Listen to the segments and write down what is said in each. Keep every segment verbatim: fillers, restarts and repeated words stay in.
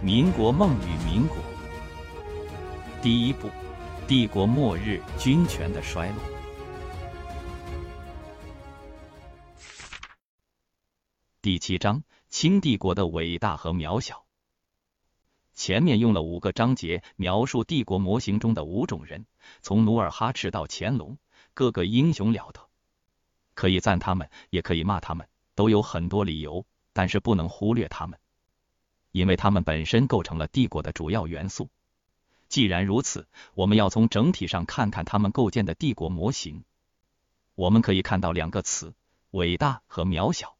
民国梦与民国。第一部，帝国末日，军权的衰落。第七章，清帝国的伟大和渺小。前面用了五个章节描述帝国模型中的五种人，从努尔哈赤到乾隆，个个英雄了得，可以赞他们，也可以骂他们，都有很多理由，但是不能忽略他们，因为他们本身构成了帝国的主要元素。既然如此，我们要从整体上看看他们构建的帝国模型。我们可以看到两个词：伟大和渺小。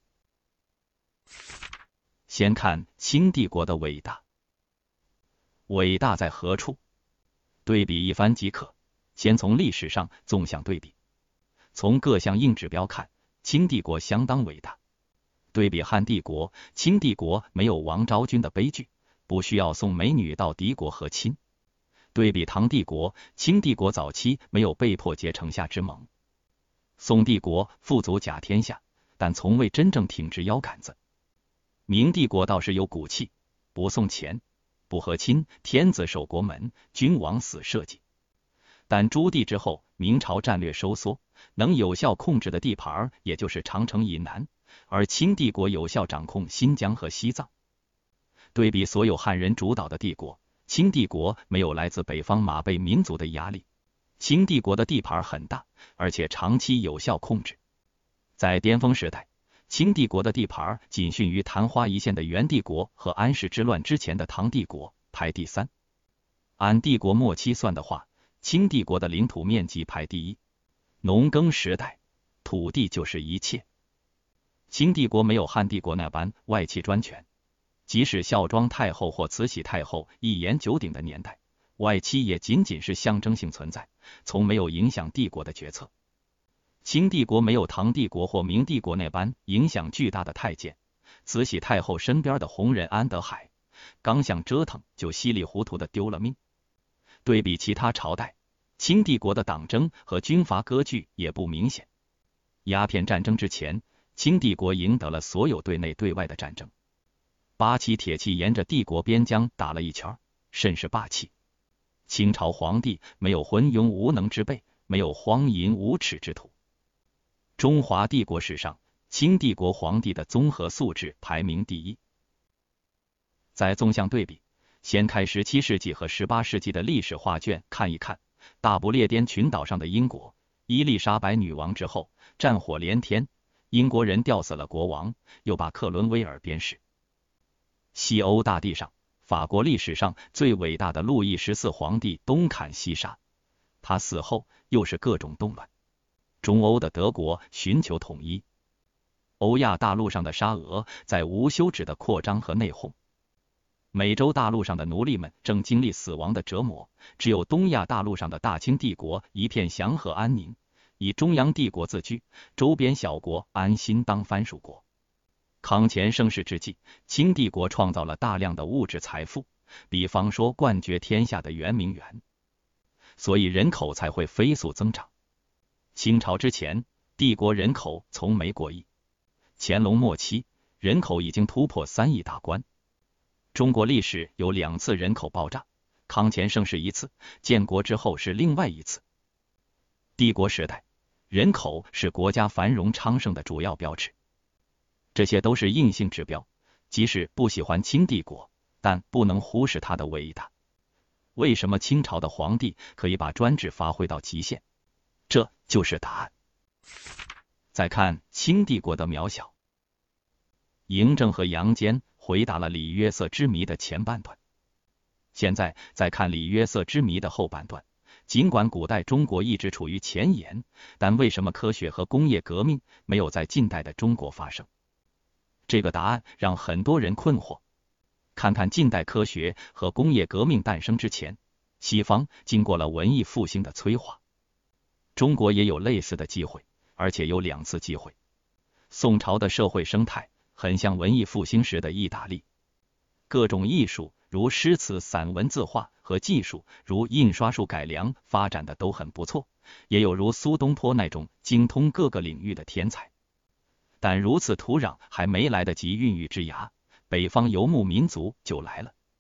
先看清帝国的伟大。伟大在何处？对比一番即可。先从历史上纵向对比，从各项硬指标看，清帝国相当伟大。对比汉帝国，清帝国没有王昭君的悲剧，不需要送美女到敌国和亲。对比唐帝国，清帝国早期没有被迫结城下之盟。宋帝国富足甲天下，但从未真正挺直腰杆子。明帝国倒是有骨气，不送钱，不和亲，天子守国门，君王死社稷。但朱棣之后，明朝战略收缩，能有效控制的地盘也就是长城以南，而清帝国有效掌控新疆和西藏。对比所有汉人主导的帝国，清帝国没有来自北方马背民族的压力。清帝国的地盘很大，而且长期有效控制。在巅峰时代，清帝国的地盘仅逊于昙花一现的元帝国和安史之乱之前的唐帝国，排第三。按帝国末期算的话，清帝国的领土面积排第一。农耕时代，土地就是一切。清帝国没有汉帝国那般外戚专权，即使孝庄太后或慈禧太后一言九鼎的年代，外戚也仅仅是象征性存在，从没有影响帝国的决策。清帝国没有唐帝国或明帝国那般影响巨大的太监，慈禧太后身边的红人安德海，刚想折腾就稀里糊涂的丢了命。对比其他朝代，清帝国的党争和军阀割据也不明显。鸦片战争之前，清帝国赢得了所有对内对外的战争。八旗铁骑沿着帝国边疆打了一圈，甚是霸气。清朝皇帝没有昏庸无能之辈，没有荒淫无耻之徒。中华帝国史上，清帝国皇帝的综合素质排名第一。再纵向对比，掀开十七世纪和十八世纪的历史画卷看一看，大不列颠群岛上的英国，伊丽莎白女王之后，战火连天，英国人吊死了国王，又把克伦威尔鞭尸。西欧大地上，法国历史上最伟大的路易十四皇帝东砍西杀，他死后又是各种动乱。中欧的德国寻求统一，欧亚大陆上的沙俄在无休止的扩张和内讧，美洲大陆上的奴隶们正经历死亡的折磨，只有东亚大陆上的大清帝国一片祥和安宁，以中央帝国自居，周边小国安心当藩属国。康乾盛世之际，清帝国创造了大量的物质财富，比方说冠绝天下的圆明园，所以人口才会飞速增长。清朝之前，帝国人口从没过亿，乾隆末期，人口已经突破三亿大关。中国历史有两次人口爆炸，康乾盛世一次，建国之后是另外一次。帝国时代，人口是国家繁荣昌盛的主要标志。这些都是硬性指标，即使不喜欢清帝国，但不能忽视它的伟大。为什么清朝的皇帝可以把专制发挥到极限？这就是答案。再看清帝国的渺小。嬴政和杨坚回答了李约瑟之谜的前半段，现在再看李约瑟之谜的后半段。尽管古代中国一直处于前沿，但为什么科学和工业革命没有在近代的中国发生？这个答案让很多人困惑。看看近代科学和工业革命诞生之前，西方经过了文艺复兴的催化，中国也有类似的机会，而且有两次机会。宋朝的社会生态很像文艺复兴时的意大利，各种艺术如诗词、散文、字画和技术如印刷术改良发展的都很不错，也有如苏东坡那种精通各个领域的天才。但如此土壤还没来得及孕育之芽，北方游牧民族就来了。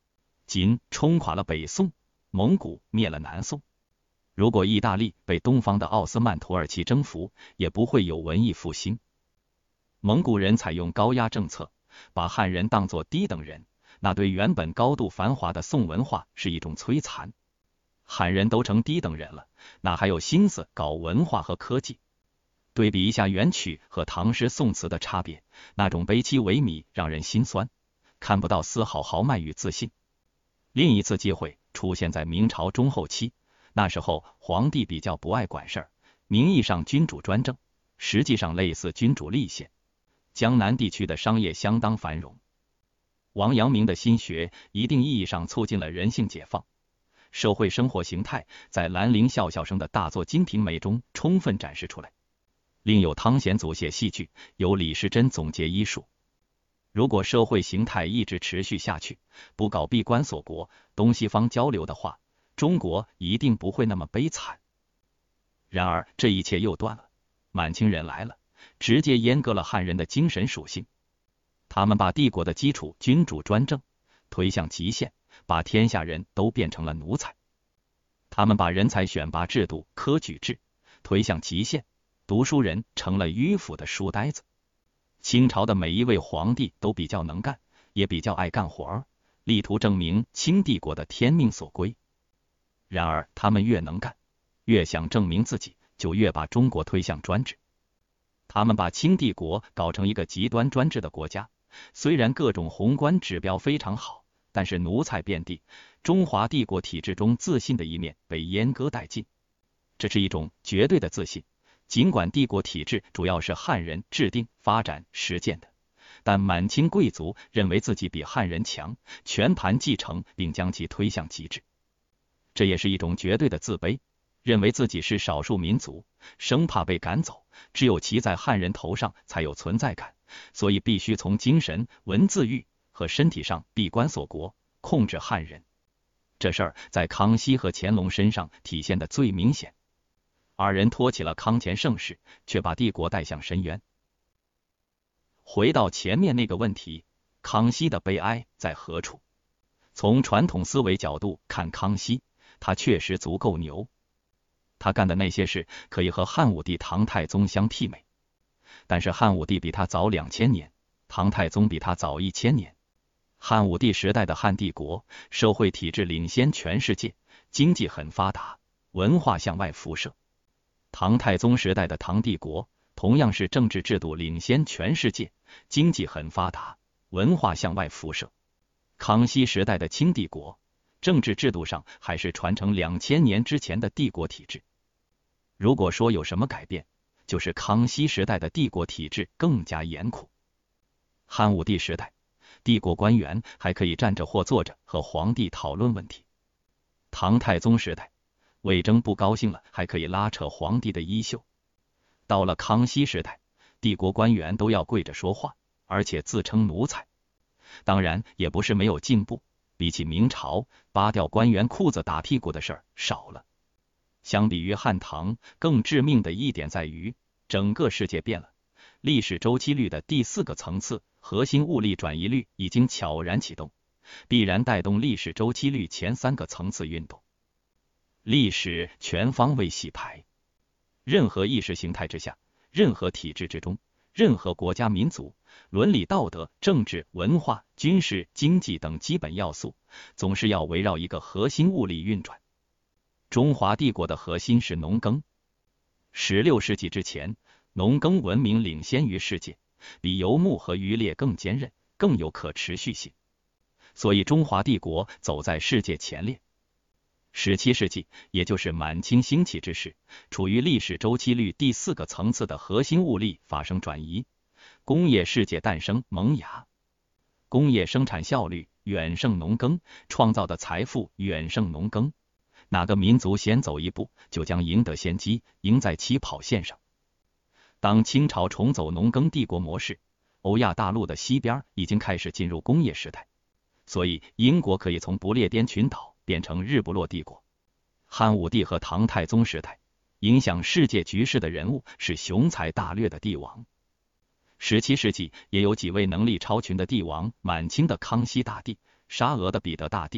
金冲垮了北宋，蒙古灭了南宋。如果意大利被东方的奥斯曼土耳其征服，也不会有文艺复兴。蒙古人采用高压政策，把汉人当作低等人，那对原本高度繁华的宋文化是一种摧残。汉人都成低等人了，哪还有心思搞文化和科技？对比一下元曲和唐诗宋词的差别，那种悲戚萎靡让人心酸，看不到丝毫豪迈与自信。另一次机会出现在明朝中后期，那时候皇帝比较不爱管事儿，名义上君主专政，实际上类似君主立宪。江南地区的商业相当繁荣，王阳明的心学一定意义上促进了人性解放，社会生活形态在兰陵笑笑生的大作《金瓶梅》中充分展示出来。另有汤显祖写戏剧，由李时珍总结医术。如果社会形态一直持续下去，不搞闭关锁国、东西方交流的话，中国一定不会那么悲惨。然而这一切又断了，满清人来了，直接阉割了汉人的精神属性。他们把帝国的基础君主专政推向极限，把天下人都变成了奴才。他们把人才选拔制度科举制推向极限，读书人成了迂腐的书呆子。清朝的每一位皇帝都比较能干，也比较爱干活，力图证明清帝国的天命所归。然而他们越能干，越想证明自己，就越把中国推向专制。他们把清帝国搞成一个极端专制的国家，虽然各种宏观指标非常好，但是奴才遍地，中华帝国体制中自信的一面被阉割殆尽。这是一种绝对的自信，尽管帝国体制主要是汉人制定、发展、实践的，但满清贵族认为自己比汉人强，全盘继承并将其推向极致。这也是一种绝对的自卑，认为自己是少数民族，生怕被赶走，只有骑在汉人头上才有存在感，所以必须从精神、文字狱和身体上闭关锁国，控制汉人。这事儿在康熙和乾隆身上体现的最明显。二人托起了康乾盛世，却把帝国带向深渊。回到前面那个问题，康熙的悲哀在何处？从传统思维角度看，康熙他确实足够牛，他干的那些事可以和汉武帝唐太宗相媲美。但是汉武帝比他早两千年，唐太宗比他早一千年。汉武帝时代的汉帝国，社会体制领先全世界，经济很发达，文化向外辐射。唐太宗时代的唐帝国，同样是政治制度领先全世界，经济很发达，文化向外辐射。康熙时代的清帝国，政治制度上还是传承两千年之前的帝国体制。如果说有什么改变，就是康熙时代的帝国体制更加严酷。汉武帝时代，帝国官员还可以站着或坐着和皇帝讨论问题。唐太宗时代，魏征不高兴了，还可以拉扯皇帝的衣袖。到了康熙时代，帝国官员都要跪着说话，而且自称奴才。当然也不是没有进步，比起明朝，扒掉官员裤子打屁股的事儿少了。相比于汉唐，更致命的一点在于，整个世界变了，历史周期率的第四个层次核心物力转移率已经悄然启动，必然带动历史周期率前三个层次运动。历史全方位洗牌，任何意识形态之下，任何体制之中，任何国家民族，伦理道德、政治、文化、军事、经济等基本要素，总是要围绕一个核心物力运转。中华帝国的核心是农耕。十六世纪之前，农耕文明领先于世界，比游牧和渔猎更坚韧，更有可持续性，所以中华帝国走在世界前列。十七世纪，也就是满清兴起之时，处于历史周期率第四个层次的核心物力发生转移，工业世界诞生萌芽。工业生产效率远胜农耕，创造的财富远胜农耕。哪个民族先走一步，就将赢得先机，赢在起跑线上。当清朝重走农耕帝国模式，欧亚大陆的西边已经开始进入工业时代，所以英国可以从不列颠群岛变成日不落帝国。汉武帝和唐太宗时代，影响世界局势的人物是雄才大略的帝王。十七世纪也有几位能力超群的帝王，满清的康熙大帝、沙俄的彼得大帝、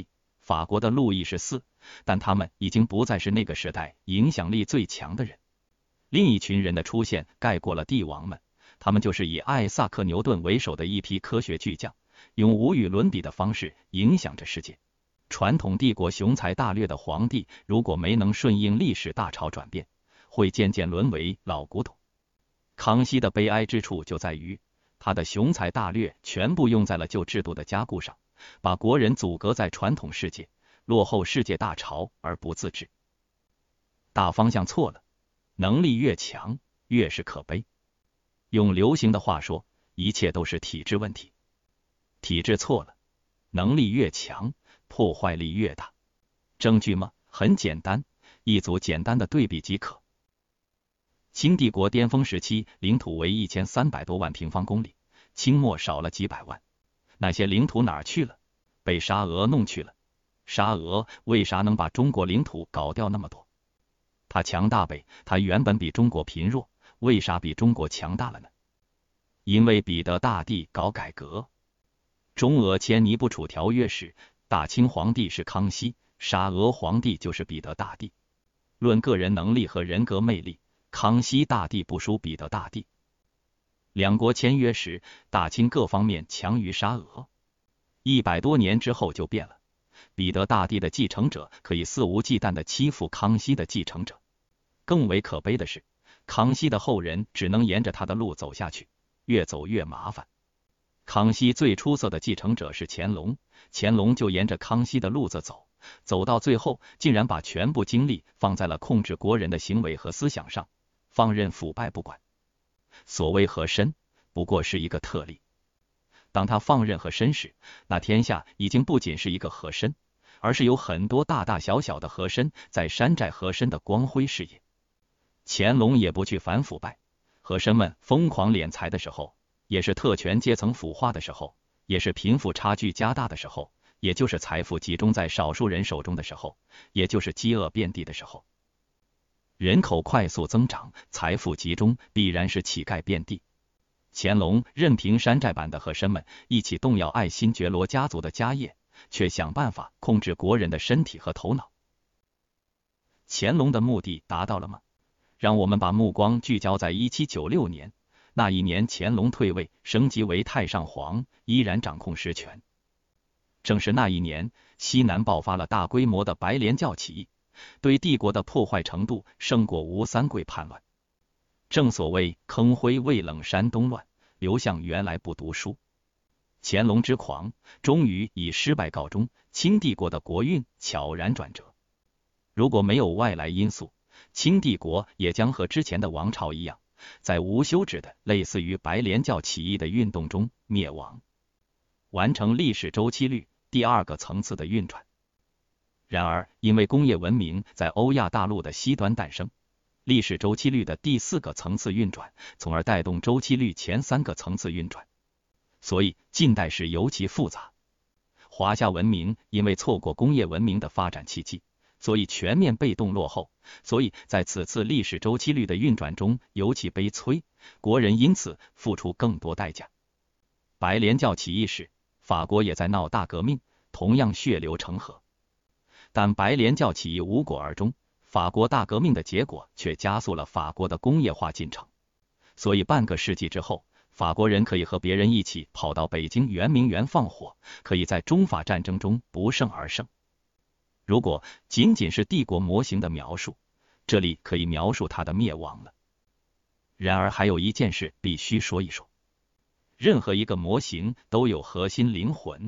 法国的路易十四，但他们已经不再是那个时代影响力最强的人。另一群人的出现盖过了帝王们，他们就是以艾萨克·牛顿为首的一批科学巨匠，用无与伦比的方式影响着世界。传统帝国雄才大略的皇帝，如果没能顺应历史大潮转变，会渐渐沦为老古董。康熙的悲哀之处就在于，他的雄才大略全部用在了旧制度的加固上，把国人阻隔在传统世界，落后世界大潮而不自知。大方向错了，能力越强，越是可悲。用流行的话说，一切都是体制问题。体制错了，能力越强，破坏力越大。证据吗？很简单，一组简单的对比即可。清帝国巅峰时期，领土为一千三百多万平方公里，清末少了几百万。那些领土哪儿去了？被沙俄弄去了。沙俄为啥能把中国领土搞掉那么多？它强大呗，它原本比中国贫弱，为啥比中国强大了呢？因为彼得大帝搞改革。中俄签尼布楚条约时，大清皇帝是康熙，沙俄皇帝就是彼得大帝。论个人能力和人格魅力，康熙大帝不输彼得大帝。两国签约时，大清各方面强于沙俄。一百多年之后就变了，彼得大帝的继承者可以肆无忌惮地欺负康熙的继承者。更为可悲的是，康熙的后人只能沿着他的路走下去，越走越麻烦。康熙最出色的继承者是乾隆，乾隆就沿着康熙的路子走，走到最后竟然把全部精力放在了控制国人的行为和思想上，放任腐败不管。所谓和珅，不过是一个特例。当他放任和珅时，那天下已经不仅是一个和珅，而是有很多大大小小的和珅在山寨和珅的光辉事业。乾隆也不去反腐败，和珅们疯狂敛财的时候，也是特权阶层腐化的时候，也是贫富差距加大的时候，也就是财富集中在少数人手中的时候，也就是饥饿遍地的时候。人口快速增长，财富集中，必然是乞丐遍地。乾隆任凭山寨版的和珅们一起动摇爱新觉罗家族的家业，却想办法控制国人的身体和头脑。乾隆的目的达到了吗？让我们把目光聚焦在一七九六年，那一年乾隆退位，升级为太上皇，依然掌控实权。正是那一年，西南爆发了大规模的白莲教起义，对帝国的破坏程度胜过吴三桂叛乱。正所谓坑灰未冷山东乱，刘向原来不读书。乾隆之狂终于以失败告终，清帝国的国运悄然转折。如果没有外来因素，清帝国也将和之前的王朝一样，在无休止的类似于白莲教起义的运动中灭亡，完成历史周期率第二个层次的运转。然而，因为工业文明在欧亚大陆的西端诞生，历史周期率的第四个层次运转，从而带动周期率前三个层次运转。所以近代史尤其复杂。华夏文明因为错过工业文明的发展契机，所以全面被动落后，所以在此次历史周期率的运转中尤其悲催，国人因此付出更多代价。白莲教起义时，法国也在闹大革命，同样血流成河。但白莲教起义无果而终，法国大革命的结果却加速了法国的工业化进程。所以半个世纪之后，法国人可以和别人一起跑到北京圆明园放火，可以在中法战争中不胜而胜。如果仅仅是帝国模型的描述，这里可以描述它的灭亡了。然而还有一件事必须说一说，任何一个模型都有核心灵魂。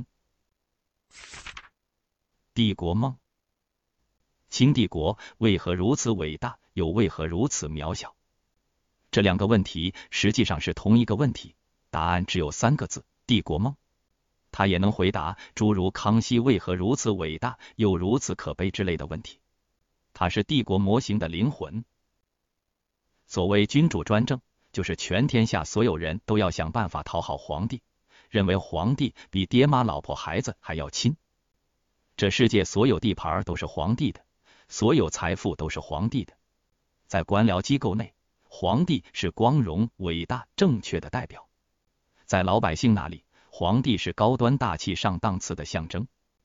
帝国梦。清帝国为何如此伟大，又为何如此渺小？这两个问题实际上是同一个问题，答案只有三个字：帝国梦。它也能回答诸如康熙为何如此伟大，又如此可悲之类的问题。它是帝国模型的灵魂。所谓君主专政，就是全天下所有人都要想办法讨好皇帝，认为皇帝比爹妈老婆孩子还要亲。这世界所有地盘都是皇帝的，所有财富都是皇帝的。在官僚机构内，皇帝是光荣、伟大、正确的代表；在老百姓那里，皇帝是高端大气上档次的象征。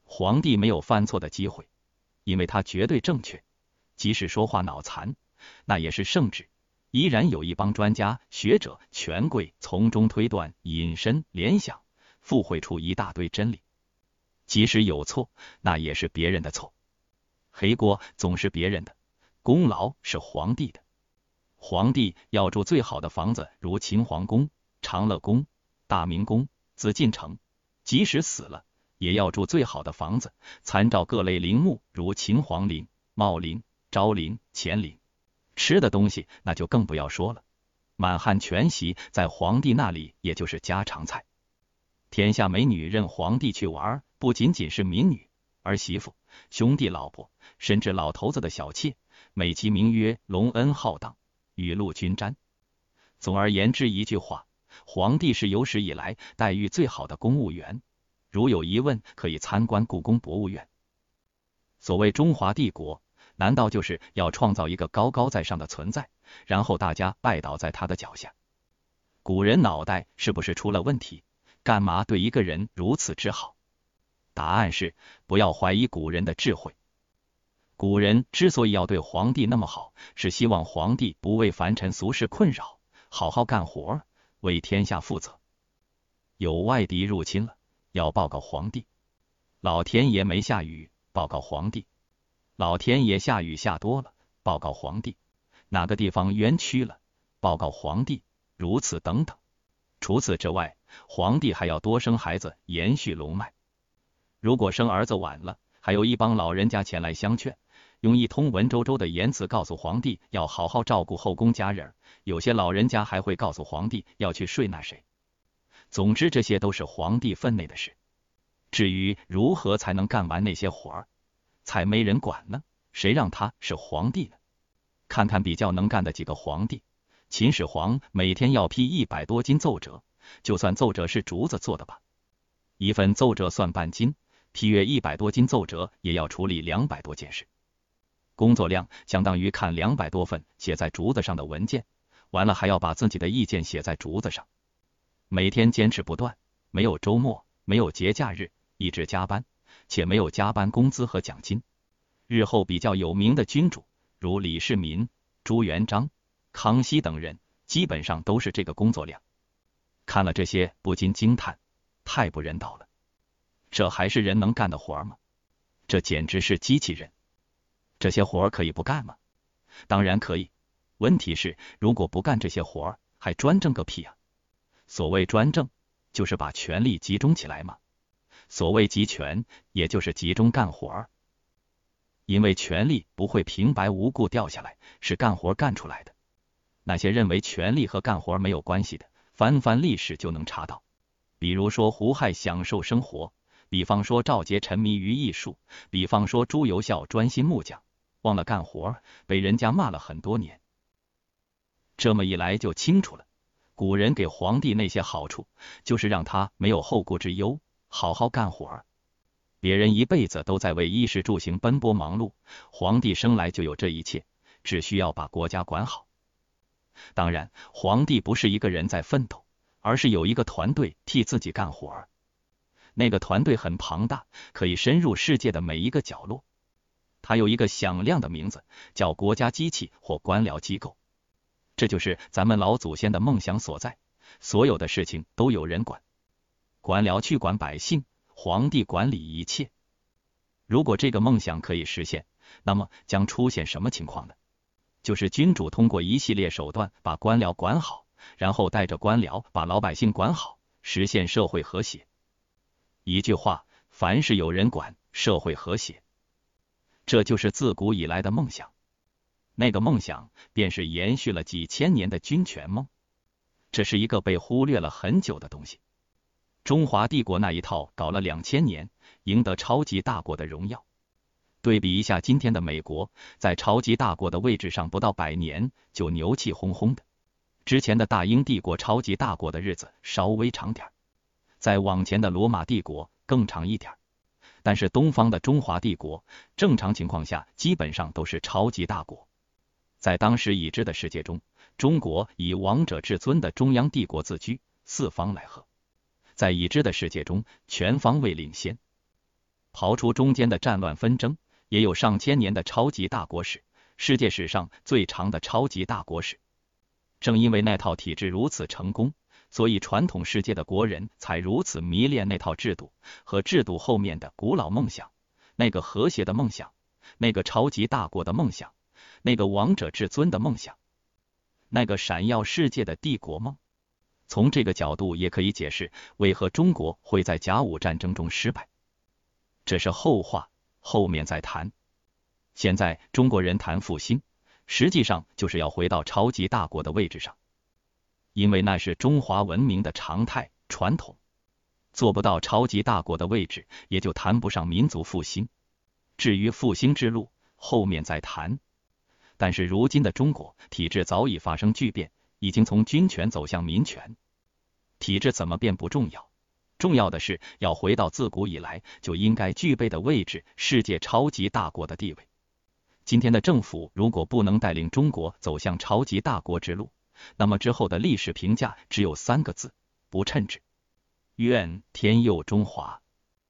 皇帝没有犯错的机会，因为他绝对正确，即使说话脑残，那也是圣旨，依然有一帮专家学者权贵从中推断引申联想，附会出一大堆真理。即使有错，那也是别人的错，黑锅总是别人的，功劳是皇帝的。皇帝要住最好的房子，如秦皇宫、长乐宫、大明宫、紫禁城，即使死了也要住最好的房子，参照各类陵墓，如秦皇陵、茂陵、昭陵、乾陵。吃的东西那就更不要说了，满汉全席在皇帝那里也就是家常菜。天下美女任皇帝去玩，不仅仅是民女、儿媳妇、兄弟老婆，甚至老头子的小妾，美其名曰隆恩浩荡，雨露均沾。总而言之一句话，皇帝是有史以来待遇最好的公务员。如有疑问，可以参观故宫博物院。所谓中华帝国，难道就是要创造一个高高在上的存在，然后大家拜倒在他的脚下？古人脑袋是不是出了问题？干嘛对一个人如此之好？答案是，不要怀疑古人的智慧。古人之所以要对皇帝那么好，是希望皇帝不为凡尘俗事困扰，好好干活，为天下负责。有外敌入侵了，要报告皇帝。老天爷没下雨，报告皇帝。老天爷下雨下多了，报告皇帝。哪个地方冤屈了，报告皇帝。如此等等。除此之外，皇帝还要多生孩子，延续龙脉。如果生儿子晚了，还有一帮老人家前来相劝，用一通文绉绉的言辞告诉皇帝要好好照顾后宫家人，有些老人家还会告诉皇帝要去睡那谁。总之，这些都是皇帝分内的事。至于如何才能干完那些活儿，才没人管呢，谁让他是皇帝呢？看看比较能干的几个皇帝，秦始皇每天要批一百多斤奏折，就算奏折是竹子做的吧，一份奏折算半斤，批阅一百多斤奏折也要处理两百多件事，工作量相当于看两百多份写在竹子上的文件，完了还要把自己的意见写在竹子上，每天坚持不断，没有周末，没有节假日，一直加班，且没有加班工资和奖金。日后比较有名的君主，如李世民、朱元璋、康熙等人，基本上都是这个工作量。看了这些，不禁惊叹，太不人道了。这还是人能干的活吗？这简直是机器人。这些活可以不干吗？当然可以。问题是，如果不干这些活，还专政个屁啊！所谓专政，就是把权力集中起来嘛。所谓集权，也就是集中干活。因为权力不会平白无故掉下来，是干活干出来的。那些认为权力和干活没有关系的，翻翻历史就能查到。比如说胡亥享受生活，比方说赵佶沉迷于艺术，比方说朱由校专心木匠，忘了干活，被人家骂了很多年。这么一来就清楚了，古人给皇帝那些好处，就是让他没有后顾之忧，好好干活。别人一辈子都在为衣食住行奔波忙碌，皇帝生来就有这一切，只需要把国家管好。当然，皇帝不是一个人在奋斗，而是有一个团队替自己干活。那个团队很庞大，可以深入世界的每一个角落。它有一个响亮的名字，叫国家机器或官僚机构。这就是咱们老祖先的梦想所在，所有的事情都有人管。官僚去管百姓，皇帝管理一切。如果这个梦想可以实现，那么将出现什么情况呢？就是君主通过一系列手段把官僚管好，然后带着官僚把老百姓管好，实现社会和谐。一句话，凡是有人管，社会和谐。这就是自古以来的梦想。那个梦想便是延续了几千年的君权梦。这是一个被忽略了很久的东西。中华帝国那一套搞了两千年，赢得超级大国的荣耀。对比一下今天的美国，在超级大国的位置上不到百年就牛气哄哄的。之前的大英帝国超级大国的日子稍微长点，再往前的罗马帝国更长一点。但是东方的中华帝国，正常情况下基本上都是超级大国。在当时已知的世界中，中国以王者至尊的中央帝国自居，四方来贺。在已知的世界中，全方位领先。 刨除中间的战乱纷争，也有上千年的超级大国史，世界史上最长的超级大国史。正因为那套体制如此成功，所以传统世界的国人才如此迷恋那套制度和制度后面的古老梦想，那个和谐的梦想，那个超级大国的梦想，那个王者至尊的梦想，那个闪耀世界的帝国梦。从这个角度也可以解释为何中国会在甲午战争中失败。这是后话，后面再谈。现在中国人谈复兴，实际上就是要回到超级大国的位置上，因为那是中华文明的常态传统。做不到超级大国的位置，也就谈不上民族复兴。至于复兴之路，后面再谈。但是如今的中国体制早已发生巨变，已经从军权走向民权。体制怎么变不重要，重要的是要回到自古以来就应该具备的位置——世界超级大国的地位。今天的政府如果不能带领中国走向超级大国之路，那么之后的历史评价只有三个字：不称职。愿天佑中华。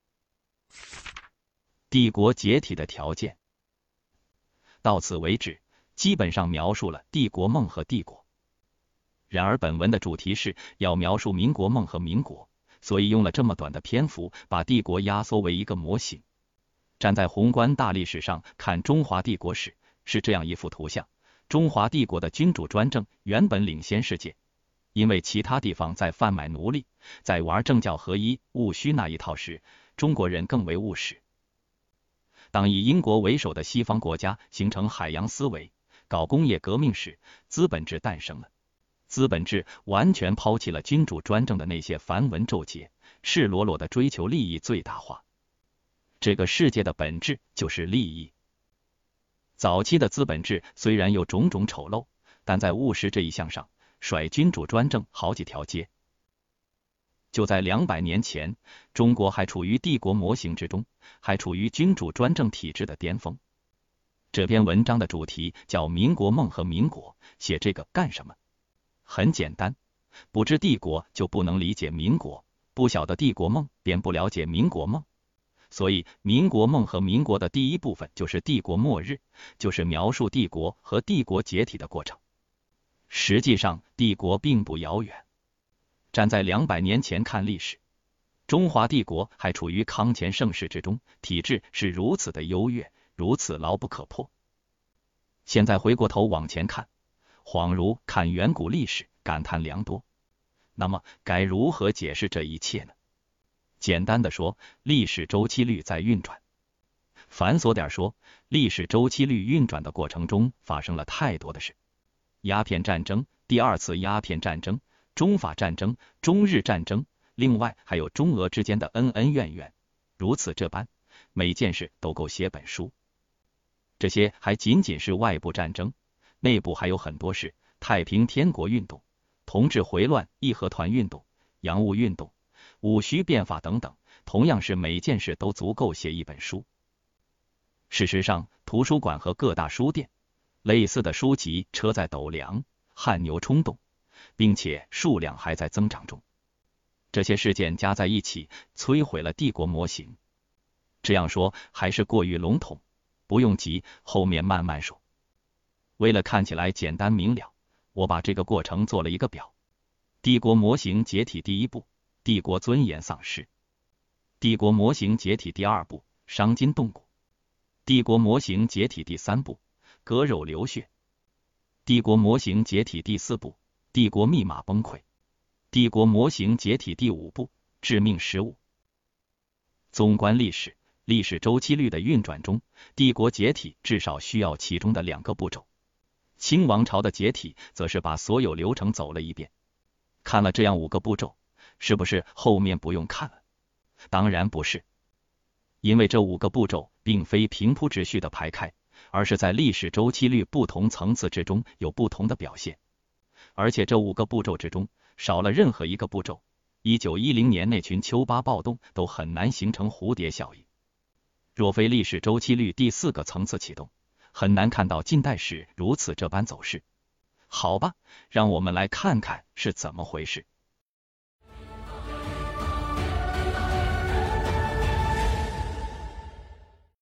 帝国解体的条件到此为止，基本上描述了帝国梦和帝国。然而本文的主题是要描述民国梦和民国，所以用了这么短的篇幅把帝国压缩为一个模型。站在宏观大历史上看中华帝国史，是这样一幅图像：中华帝国的君主专政原本领先世界，因为其他地方在贩卖奴隶，在玩政教合一、务虚那一套时，中国人更为务实。当以英国为首的西方国家形成海洋思维，搞工业革命时，资本制诞生了。资本制完全抛弃了君主专政的那些繁文缛节，赤裸裸的追求利益最大化。这个世界的本质就是利益。早期的资本制虽然有种种丑陋，但在务实这一项上，甩君主专政好几条街。就在两百年前，中国还处于帝国模型之中，还处于君主专政体制的巅峰。这篇文章的主题叫民国梦和民国，写这个干什么？很简单，不知帝国就不能理解民国，不晓得帝国梦便不了解民国梦。所以民国梦和民国的第一部分就是帝国末日，就是描述帝国和帝国解体的过程。实际上帝国并不遥远。站在两百年前看历史，中华帝国还处于康乾盛世之中，体制是如此的优越，如此牢不可破。现在回过头往前看，恍如看远古历史，感叹良多。那么该如何解释这一切呢？简单的说，历史周期率在运转。繁琐点说，历史周期率运转的过程中发生了太多的事。鸦片战争、第二次鸦片战争、中法战争、中日战争，另外还有中俄之间的恩恩怨怨，如此这般，每件事都够写本书。这些还仅仅是外部战争，内部还有很多事：太平天国运动、同治回乱、义和团运动、洋务运动、戊戌变法等等，同样是每件事都足够写一本书。事实上，图书馆和各大书店，类似的书籍车载斗量，汗牛充栋，并且数量还在增长中。这些事件加在一起，摧毁了帝国模型。这样说还是过于笼统，不用急，后面慢慢说。为了看起来简单明了，我把这个过程做了一个表。帝国模型解体第一步，帝国尊严丧失；帝国模型解体第二步，伤筋动骨；帝国模型解体第三步，割肉流血；帝国模型解体第四步，帝国密码崩溃；帝国模型解体第五步，致命失误。纵观历史，历史周期率的运转中，帝国解体至少需要其中的两个步骤。清王朝的解体则是把所有流程走了一遍。看了这样五个步骤，是不是后面不用看了？当然不是，因为这五个步骤并非平铺直叙的排开，而是在历史周期率不同层次之中有不同的表现。而且这五个步骤之中，少了任何一个步骤，一九一零年那群秋巴暴动都很难形成蝴蝶效应。若非历史周期率第四个层次启动，很难看到近代史如此这般走势。好吧，让我们来看看是怎么回事。